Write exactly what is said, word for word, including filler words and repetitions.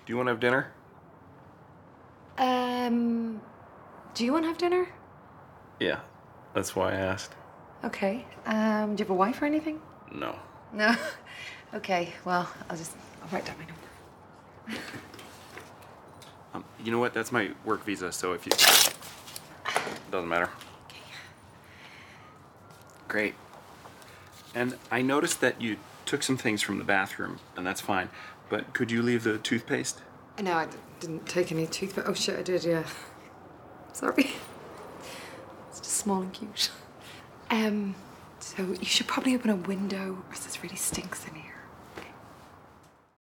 Do you want to have dinner? Um, do you want to have dinner? Yeah, that's why I asked. Okay. Um, do you have a wife or anything? No. No? Okay, well, I'll just, I'll write down my number. Um, you know what? That's my work visa, so if you... Doesn't matter. Okay. Great. And I noticed that you took some things from the bathroom, and that's fine. But could you leave the toothpaste? No, I d- didn't take any toothpaste. Oh shit, I did, yeah. Sorry. It's just small and cute. Um, so you should probably open a window, or else it really stinks in here.